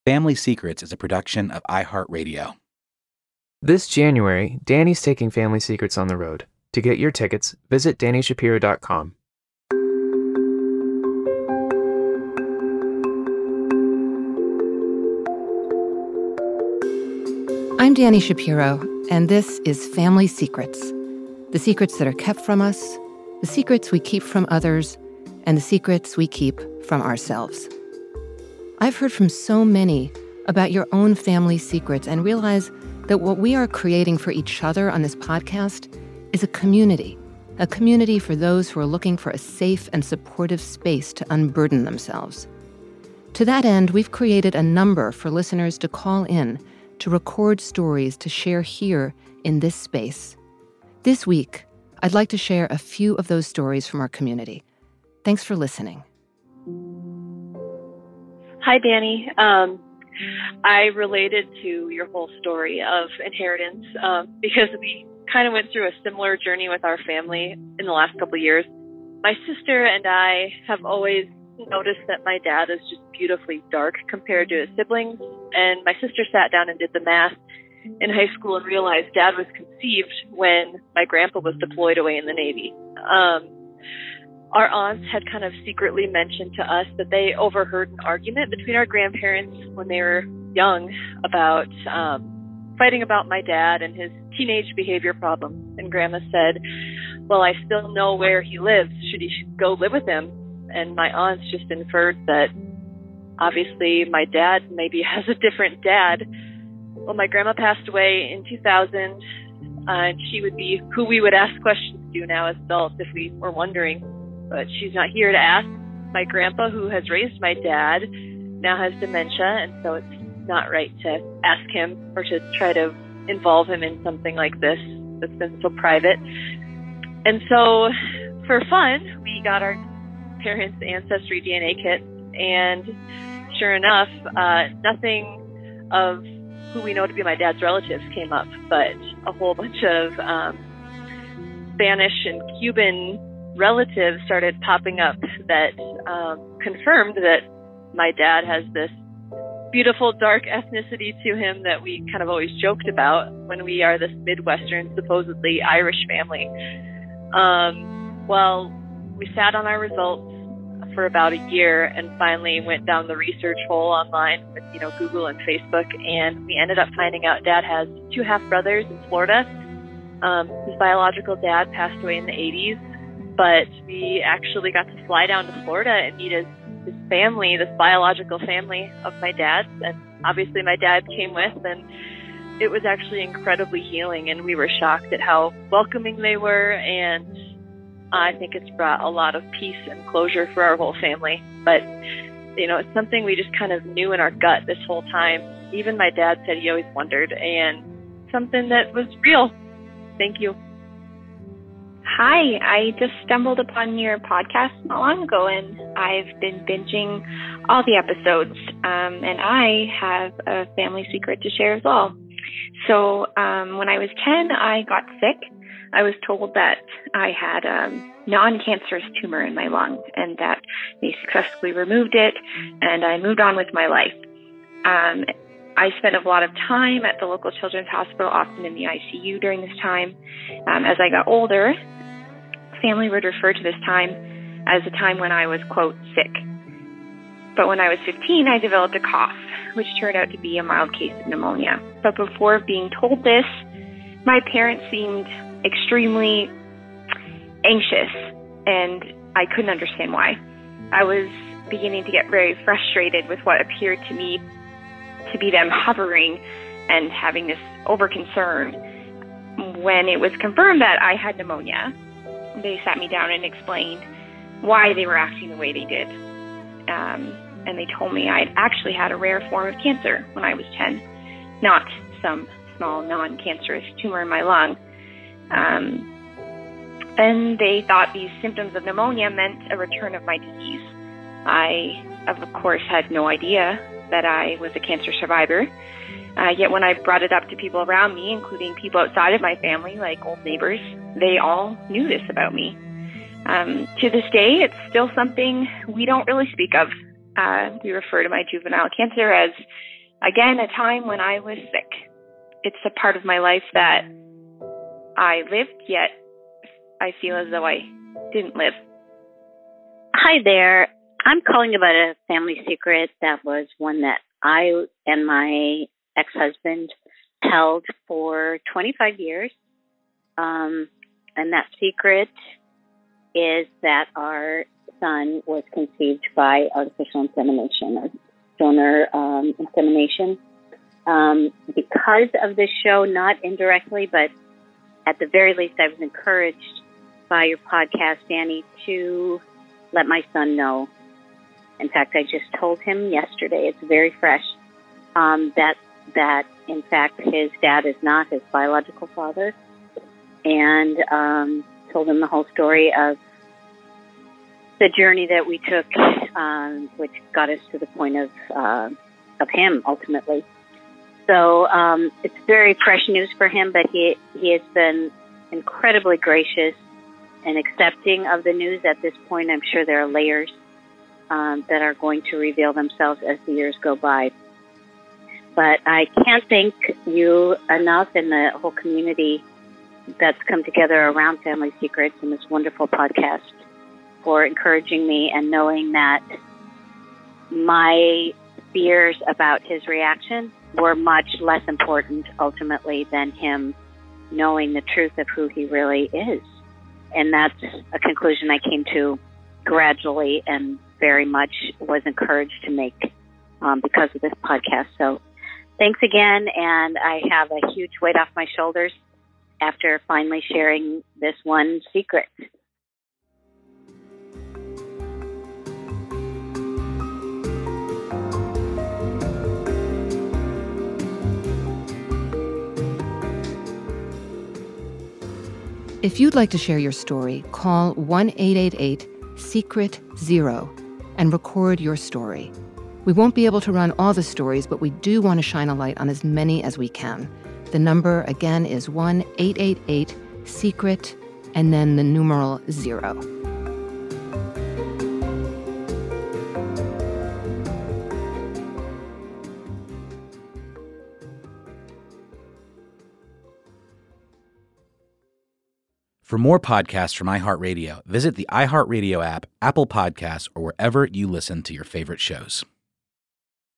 Family Secrets is a production of iHeartRadio. This January, Danny's taking Family Secrets on the road. To get your tickets, visit DannyShapiro.com. I'm Danny Shapiro, and this is Family Secrets. The secrets that are kept from us, the secrets we keep from others, and the secrets we keep from ourselves. I've heard from so many about your own family secrets and realize that what we are creating for each other on this podcast is a community for those who are looking for a safe and supportive space to unburden themselves. To that end, we've created a number for listeners to call in to record stories to share here in this space. This week, I'd like to share a few of those stories from our community. Thanks for listening. Hi, Danny. I related to your whole story of inheritance because we kind of went through a similar journey with our family in the last couple of years. My sister and I have always noticed that my dad is just beautifully dark compared to his siblings. And my sister sat down and did the math in high school and realized Dad was conceived when my grandpa was deployed away in the Navy. Our aunts had kind of secretly mentioned to us that they overheard an argument between our grandparents when they were young about fighting about my dad and his teenage behavior problems. And Grandma said, well, I still know where he lives. Should he go live with him? And my aunts just inferred that obviously my dad maybe has a different dad. Well, my grandma passed away in 2000, and she would be who we would ask questions to now as adults if we were wondering. But she's not here to ask. My grandpa, who has raised my dad, now has dementia, and so it's not right to ask him or to try to involve him in something like this that's been so private. And so for fun, we got our parents' ancestry DNA kits, and sure enough, nothing of who we know to be my dad's relatives came up, but a whole bunch of Spanish and Cuban relatives started popping up that confirmed that my dad has this beautiful dark ethnicity to him that we kind of always joked about when we are this Midwestern, supposedly Irish family. Well, we sat on our results for about a year and finally went down the research hole online with, Google and Facebook, and we ended up finding out Dad has 2 half-brothers in Florida. His biological dad passed away in the 80s, but we actually got to fly down to Florida and meet his family, this biological family of my dad's, and obviously my dad came with, and it was actually incredibly healing, and we were shocked at how welcoming they were, and I think it's brought a lot of peace and closure for our whole family. But, it's something we just kind of knew in our gut this whole time. Even my dad said he always wondered, and something that was real. Thank you. Hi, I just stumbled upon your podcast not long ago, and I've been binging all the episodes, and I have a family secret to share as well. So when I was 10, I got sick. I was told that I had a non-cancerous tumor in my lung and that they successfully removed it, and I moved on with my life. I spent a lot of time at the local children's hospital, often in the ICU during this time. As I got older, family would refer to this time as a time when I was, quote, sick. But when I was 15, I developed a cough, which turned out to be a mild case of pneumonia. But before being told this, my parents seemed extremely anxious, and I couldn't understand why. I was beginning to get very frustrated with what appeared to me to be them hovering and having this over-concern. When it was confirmed that I had pneumonia, they sat me down and explained why they were acting the way they did. And they told me I'd actually had a rare form of cancer when I was 10, not some small non-cancerous tumor in my lung. And they thought these symptoms of pneumonia meant a return of my disease. I, of course, had no idea that I was a cancer survivor. Yet when I brought it up to people around me, including people outside of my family, like old neighbors, they all knew this about me. To this day, it's still something we don't really speak of. We refer to my juvenile cancer as again, a time when I was sick. It's a part of my life that I lived, yet I feel as though I didn't live. Hi there. I'm calling about a family secret that was one that I and my ex-husband held for 25 years. And that secret is that our son was conceived by artificial insemination, or donor insemination. Because of this show, not indirectly, but at the very least, I was encouraged by your podcast, Danny, to let my son know. In fact, I just told him yesterday, it's very fresh, that in fact his dad is not his biological father, and told him the whole story of the journey that we took, which got us to the point of him ultimately. So it's very fresh news for him, but he has been incredibly gracious and accepting of the news at this point. I'm sure there are layers that are going to reveal themselves as the years go by. But I can't thank you enough, and the whole community that's come together around Family Secrets and this wonderful podcast, for encouraging me and knowing that my fears about his reaction were much less important ultimately than him knowing the truth of who he really is. And that's a conclusion I came to gradually and very much was encouraged to make because of this podcast. So thanks again, and I have a huge weight off my shoulders after finally sharing this one secret. If you'd like to share your story, call 1-888-SECRET-0 and record your story. We won't be able to run all the stories, but we do want to shine a light on as many as we can. The number, again, is 1-888-SECRET and then the numeral 0. For more podcasts from iHeartRadio, visit the iHeartRadio app, Apple Podcasts, or wherever you listen to your favorite shows.